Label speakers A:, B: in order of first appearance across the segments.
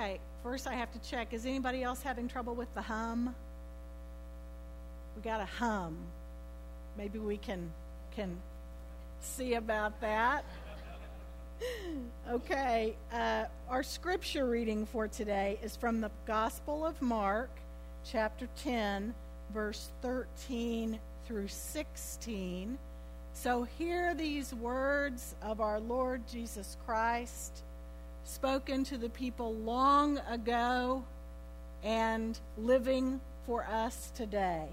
A: Okay, first I have to check. Is anybody else having trouble with the hum? We got a hum. Maybe we can see about that. Okay, our scripture reading for today is from the Gospel of Mark, chapter 10, verse 13 through 16. So hear these words of our Lord Jesus Christ, spoken to the people long ago and living for us today.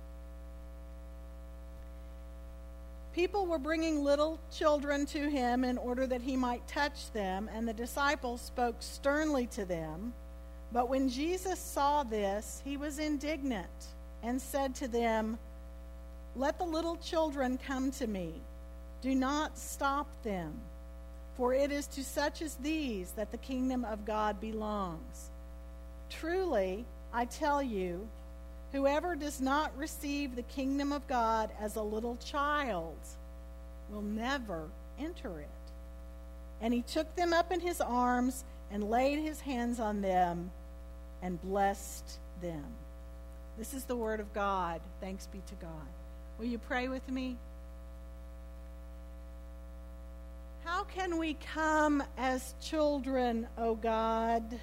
A: People were bringing little children to him in order that he might touch them, and the disciples spoke sternly to them. But when Jesus saw this, he was indignant and said to them, "Let the little children come to me. Do not stop them, for it is to such as these that the kingdom of God belongs. Truly, I tell you, whoever does not receive the kingdom of God as a little child will never enter it." And he took them up in his arms and laid his hands on them and blessed them. This is the word of God. Thanks be to God. Will you pray with me? How can we come as children, O God?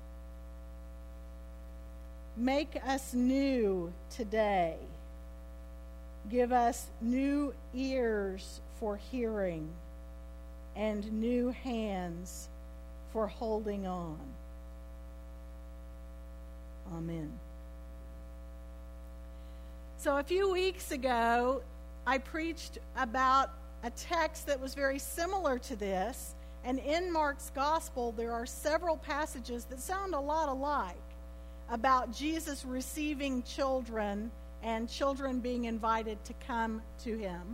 A: Make us new today. Give us new ears for hearing and new hands for holding on. Amen. So a few weeks ago, I preached about a text that was very similar to this. And in Mark's gospel, there are several passages that sound a lot alike about Jesus receiving children and children being invited to come to him.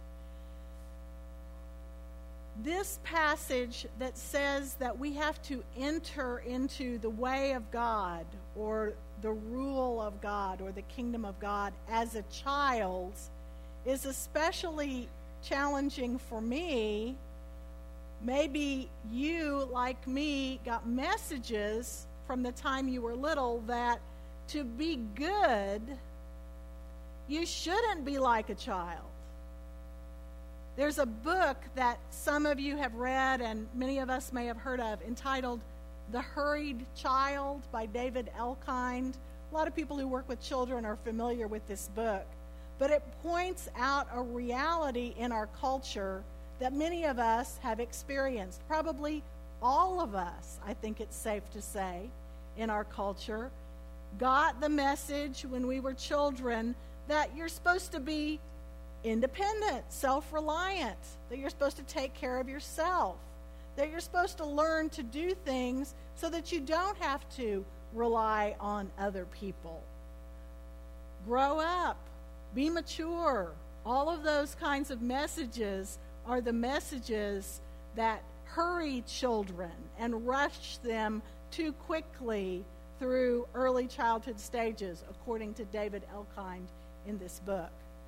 A: This passage that says that we have to enter into the way of God or the rule of God or the kingdom of God as a child is especially challenging for me. Maybe you, like me, got messages from the time you were little that to be good, you shouldn't be like a child. There's a book that some of you have read and many of us may have heard of entitled The Hurried Child by David Elkind. A lot of people who work with children are familiar with this book. But it points out a reality in our culture that many of us have experienced. Probably all of us, I think it's safe to say, in our culture, got the message when we were children that you're supposed to be independent, self-reliant, that you're supposed to take care of yourself, that you're supposed to learn to do things so that you don't have to rely on other people. Grow up. Be mature. All of those kinds of messages are the messages that hurry children and rush them too quickly through early childhood stages, according to David Elkind in this book.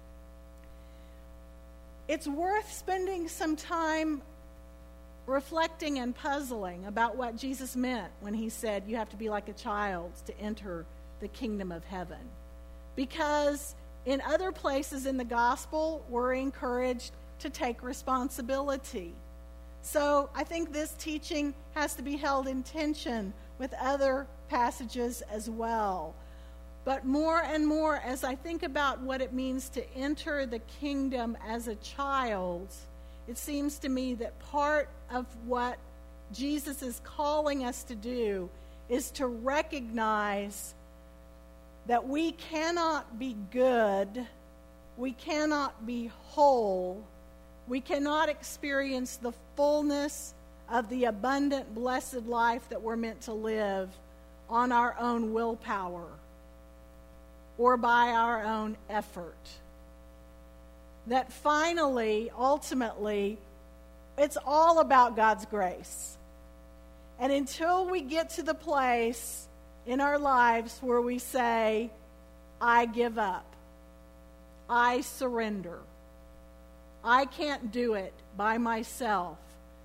A: It's worth spending some time reflecting and puzzling about what Jesus meant when he said you have to be like a child to enter the kingdom of heaven. Because in other places in the gospel, we're encouraged to take responsibility. So I think this teaching has to be held in tension with other passages as well. But more and more, as I think about what it means to enter the kingdom as a child, it seems to me that part of what Jesus is calling us to do is to recognize that we cannot be good, we cannot be whole, we cannot experience the fullness of the abundant, blessed life that we're meant to live on our own willpower or by our own effort. That finally, ultimately, it's all about God's grace. And until we get to the place in our lives where we say, I give up, I surrender, I can't do it by myself,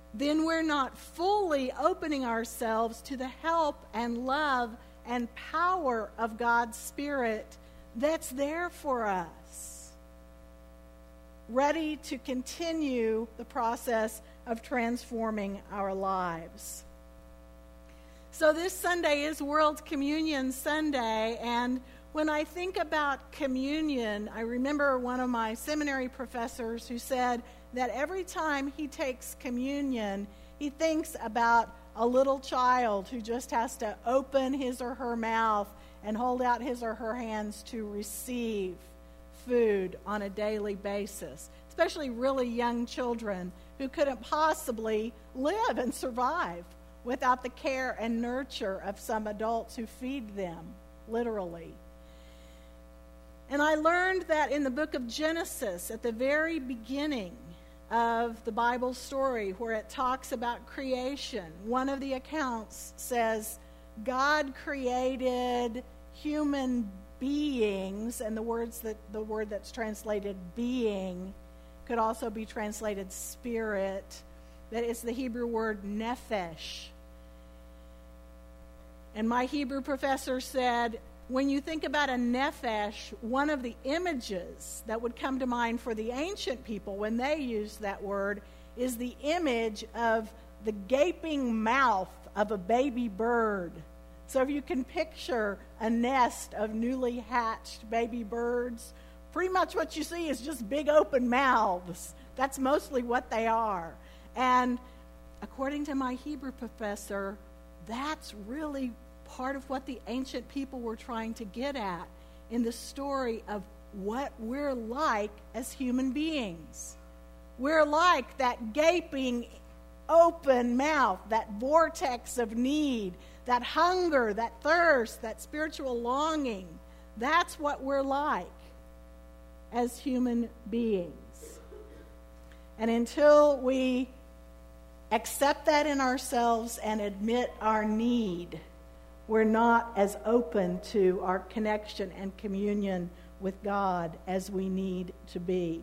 A: then we're not fully opening ourselves to the help and love and power of God's Spirit that's there for us, ready to continue the process of transforming our lives. So this Sunday is World Communion Sunday, and when I think about communion, I remember one of my seminary professors who said that every time he takes communion, he thinks about a little child who just has to open his or her mouth and hold out his or her hands to receive food on a daily basis, especially really young children who couldn't possibly live and survive without the care and nurture of some adults who feed them, literally. And I learned that in the book of Genesis, at the very beginning of the Bible story, where it talks about creation, one of the accounts says, God created human beings, and the word that's translated being could also be translated spirit. That is the Hebrew word nephesh. And my Hebrew professor said, when you think about a nephesh, one of the images that would come to mind for the ancient people when they used that word is the image of the gaping mouth of a baby bird. So if you can picture a nest of newly hatched baby birds, pretty much what you see is just big open mouths. That's mostly what they are. And according to my Hebrew professor, that's really part of what the ancient people were trying to get at in the story of what we're like as human beings. We're like that gaping open mouth, that vortex of need, that hunger, that thirst, that spiritual longing. That's what we're like as human beings. And until we accept that in ourselves and admit our need, we're not as open to our connection and communion with God as we need to be.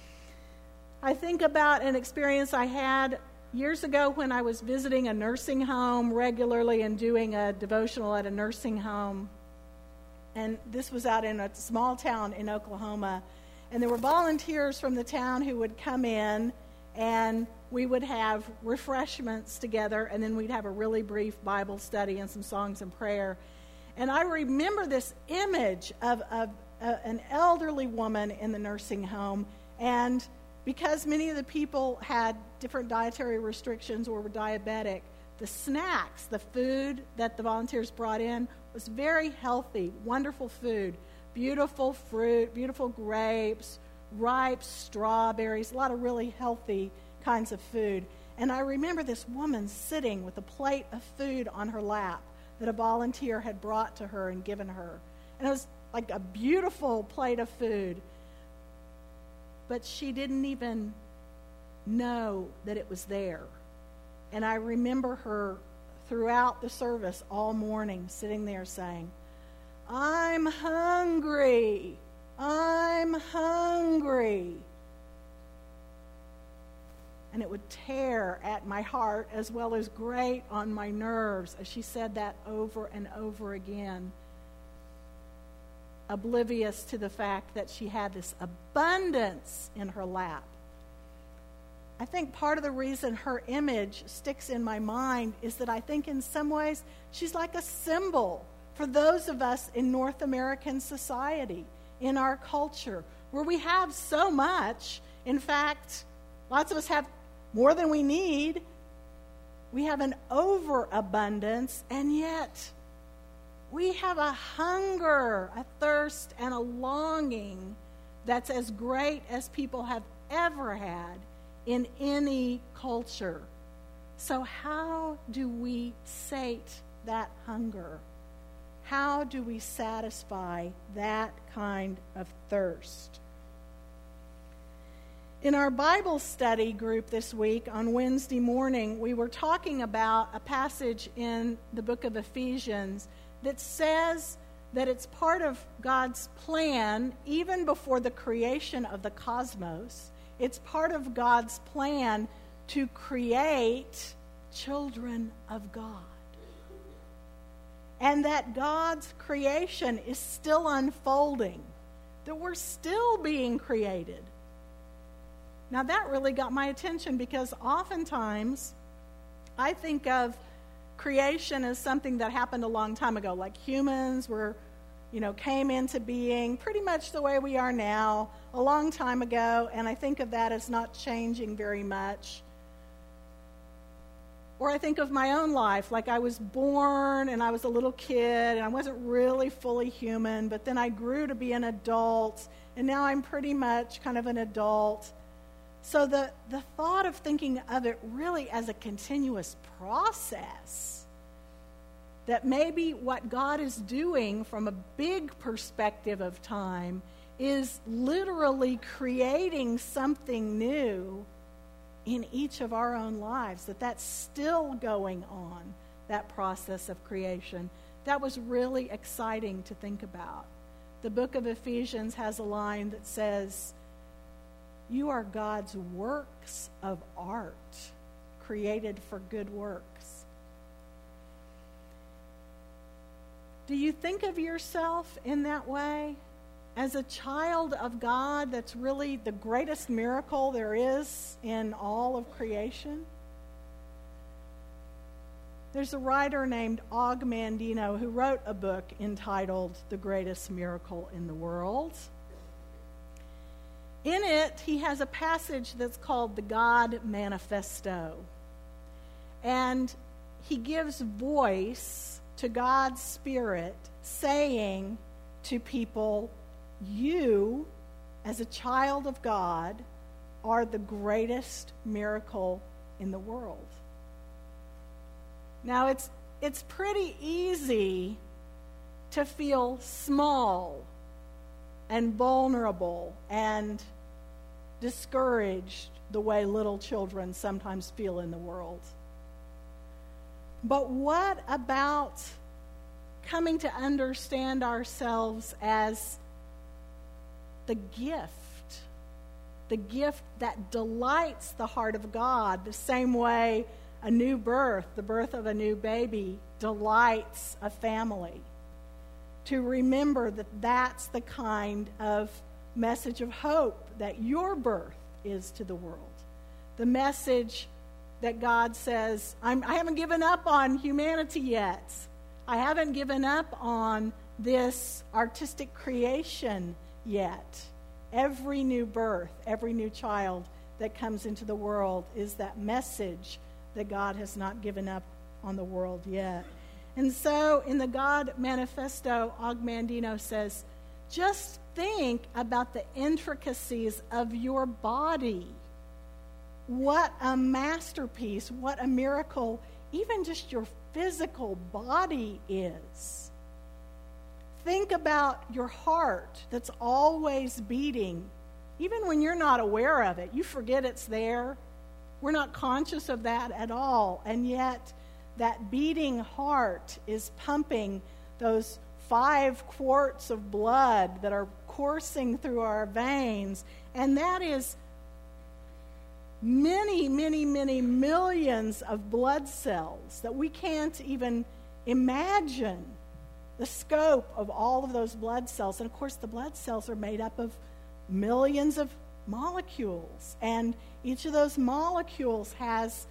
A: I think about an experience I had years ago when I was visiting a nursing home regularly and doing a devotional at a nursing home. And this was out in a small town in Oklahoma. And there were volunteers from the town who would come in, and we would have refreshments together, and then we'd have a really brief Bible study and some songs and prayer. And I remember this image of an elderly woman in the nursing home, and because many of the people had different dietary restrictions or were diabetic, the snacks, the food that the volunteers brought in was very healthy, wonderful food, beautiful fruit, beautiful grapes, ripe strawberries, a lot of really healthy kinds of food. And I remember this woman sitting with a plate of food on her lap that a volunteer had brought to her and given her. And it was like a beautiful plate of food. But she didn't even know that it was there. And I remember her throughout the service all morning sitting there saying, "I'm hungry. I'm hungry." And it would tear at my heart as well as grate on my nerves as she said that over and over again, oblivious to the fact that she had this abundance in her lap. I think part of the reason her image sticks in my mind is that I think in some ways she's like a symbol for those of us in North American society, in our culture, where we have so much. In fact, lots of us have more than we need. We have an overabundance, and yet we have a hunger, a thirst, and a longing that's as great as people have ever had in any culture. So how do we sate that hunger? How do we satisfy that kind of thirst? In our Bible study group this week on Wednesday morning, we were talking about a passage in the book of Ephesians that says that it's part of God's plan, even before the creation of the cosmos. It's part of God's plan to create children of God. And that God's creation is still unfolding, that we're still being created. Now that really got my attention, because oftentimes I think of creation as something that happened a long time ago, like humans came into being pretty much the way we are now a long time ago, and I think of that as not changing very much. Or I think of my own life, like I was born and I was a little kid and I wasn't really fully human, but then I grew to be an adult, and now I'm pretty much kind of an adult. So the thought of thinking of it really as a continuous process, that maybe what God is doing from a big perspective of time is literally creating something new in each of our own lives, that's still going on, that process of creation. That was really exciting to think about. The book of Ephesians has a line that says, "You are God's works of art, created for good works." Do you think of yourself in that way? As a child of God, that's really the greatest miracle there is in all of creation? There's a writer named Og Mandino who wrote a book entitled The Greatest Miracle in the World. In it, he has a passage that's called the God Manifesto. And he gives voice to God's Spirit saying to people, you, as a child of God, are the greatest miracle in the world. Now, it's pretty easy to feel small and vulnerable and discouraged the way little children sometimes feel in the world. But what about coming to understand ourselves as the gift that delights the heart of God, the same way a new birth, the birth of a new baby, delights a family? To remember that that's the kind of message of hope that your birth is to the world. The message that God says, I haven't given up on humanity yet. I haven't given up on this artistic creation yet. Every new birth, every new child that comes into the world is that message that God has not given up on the world yet. And so in the God Manifesto, Og Mandino says, just think about the intricacies of your body. What a masterpiece, what a miracle, even just your physical body is. Think about your heart that's always beating. Even when you're not aware of it, you forget it's there. We're not conscious of that at all. And yet, that beating heart is pumping those 5 quarts of blood that are coursing through our veins. And that is many, many, many millions of blood cells that we can't even imagine the scope of all of those blood cells. And of course, the blood cells are made up of millions of molecules. And each of those molecules has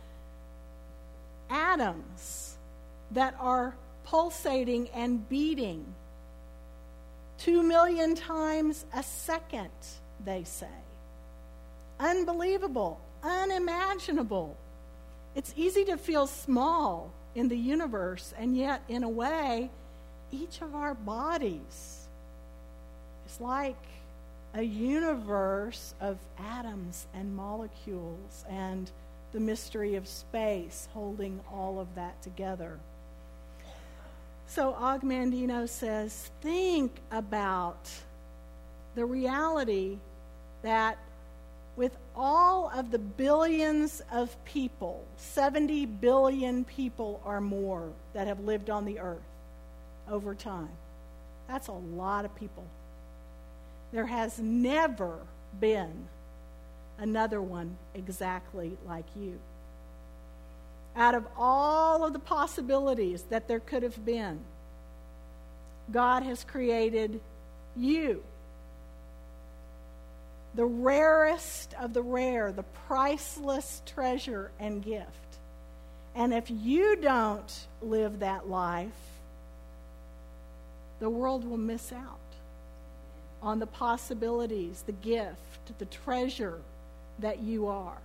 A: atoms that are pulsating and beating 2 million times a second, they say. Unbelievable, unimaginable. It's easy to feel small in the universe, and yet, in a way, each of our bodies is like a universe of atoms and molecules and the mystery of space holding all of that together. So Og Mandino says, think about the reality that with all of the billions of people, 70 billion people or more that have lived on the earth over time, that's a lot of people. There has never been another one exactly like you. Out of all of the possibilities that there could have been, God has created you. The rarest of the rare, the priceless treasure and gift. And if you don't live that life, the world will miss out on the possibilities, the gift, the treasure that you are.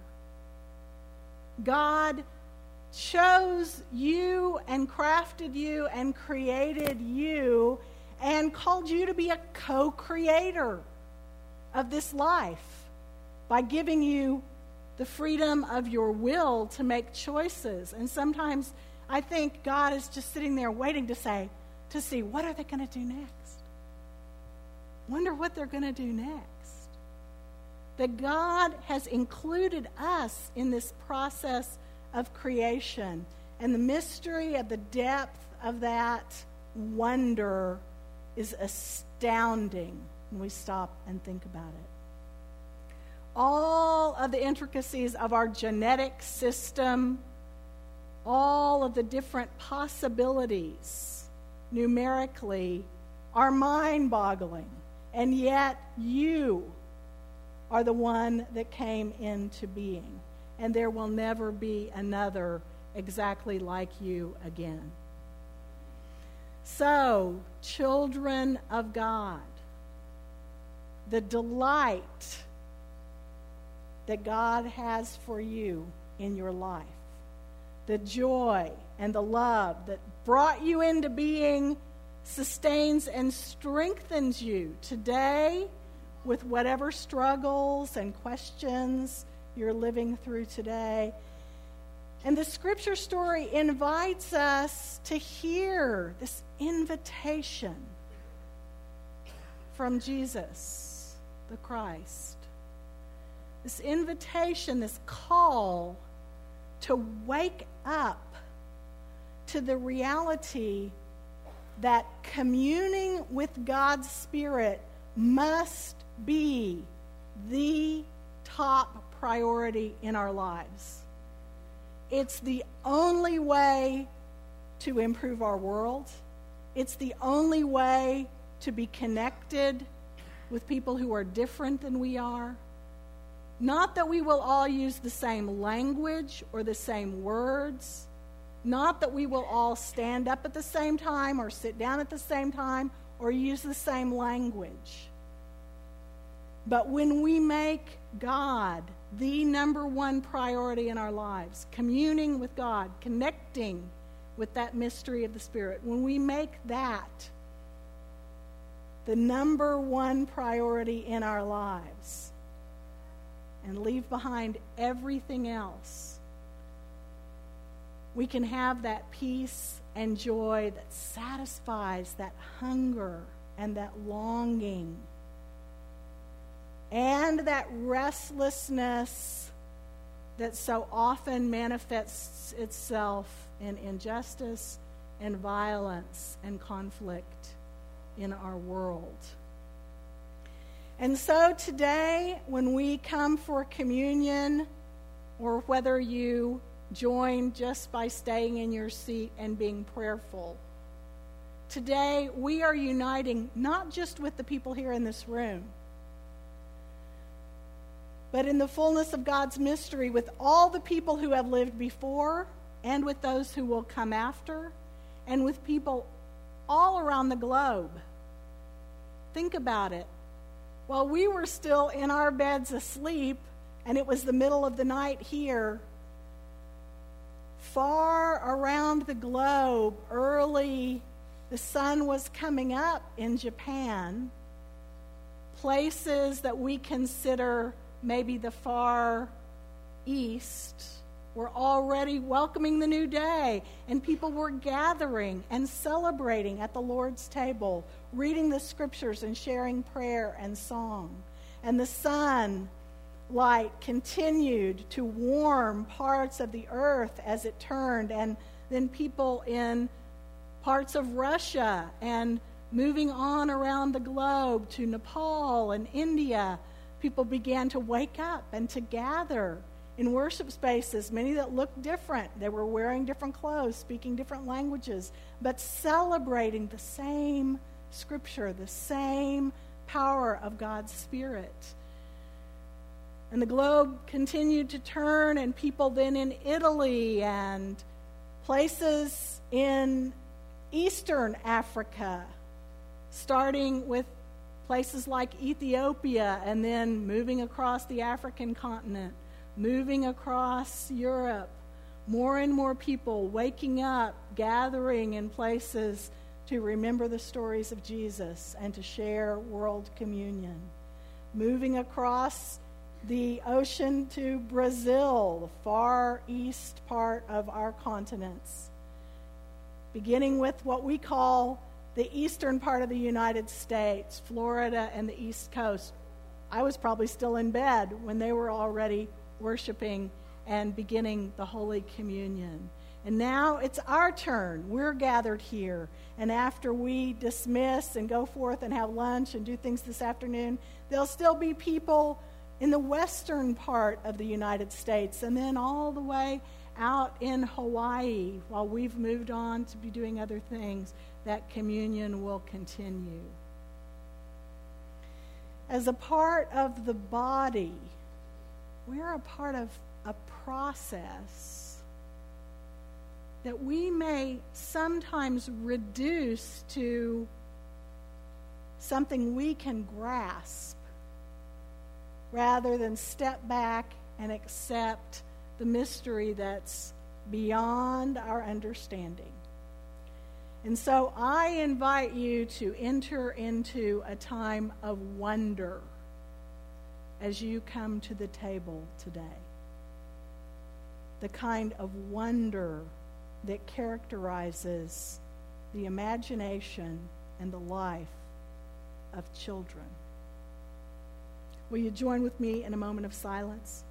A: God chose you and crafted you and created you and called you to be a co-creator of this life by giving you the freedom of your will to make choices. And sometimes I think God is just sitting there waiting to see what are they going to do next? Wonder what they're going to do next. That God has included us in this process of creation, and the mystery of the depth of that wonder is astounding when we stop and think about it. All of the intricacies of our genetic system, all of the different possibilities numerically are mind-boggling, and yet you are the one that came into being. And there will never be another exactly like you again. So, children of God, the delight that God has for you in your life, the joy and the love that brought you into being, sustains and strengthens you today with whatever struggles and questions you're living through today. And the scripture story invites us to hear this invitation from Jesus, the Christ. This invitation, this call to wake up to the reality that communing with God's Spirit must be the top priority in our lives. It's the only way to improve our world. It's the only way to be connected with people who are different than we are. Not that we will all use the same language or the same words. Not that we will all stand up at the same time or sit down at the same time or use the same language. But when we make God the number one priority in our lives, communing with God, connecting with that mystery of the Spirit, when we make that the number one priority in our lives and leave behind everything else, we can have that peace and joy that satisfies that hunger and that longing and that restlessness that so often manifests itself in injustice and violence and conflict in our world. And so today, when we come for communion, or whether you join just by staying in your seat and being prayerful, today we are uniting not just with the people here in this room, but in the fullness of God's mystery with all the people who have lived before and with those who will come after and with people all around the globe. Think about it. While we were still in our beds asleep and it was the middle of the night here, far around the globe, early, the sun was coming up in Japan, places that we consider maybe the far east were already welcoming the new day, and people were gathering and celebrating at the Lord's table, reading the scriptures and sharing prayer and song. And the sunlight continued to warm parts of the earth as it turned, and then people in parts of Russia and moving on around the globe to Nepal and India people began to wake up and to gather in worship spaces, many that looked different. They were wearing different clothes, speaking different languages, but celebrating the same Scripture, the same power of God's Spirit. And the globe continued to turn, and people then in Italy and places in Eastern Africa, starting with places like Ethiopia and then moving across the African continent, moving across Europe, more and more people waking up, gathering in places to remember the stories of Jesus and to share world communion. Moving across the ocean to Brazil, the far east part of our continents. Beginning with what we call the eastern part of the United States, Florida and the East Coast. I was probably still in bed when they were already worshiping and beginning the Holy Communion. And now it's our turn. We're gathered here. And after we dismiss and go forth and have lunch and do things this afternoon, there'll still be people in the western part of the United States and then all the way out in Hawaii while we've moved on to be doing other things. That communion will continue. As a part of the body, we're a part of a process that we may sometimes reduce to something we can grasp rather than step back and accept the mystery that's beyond our understanding. And so I invite you to enter into a time of wonder as you come to the table today. The kind of wonder that characterizes the imagination and the life of children. Will you join with me in a moment of silence?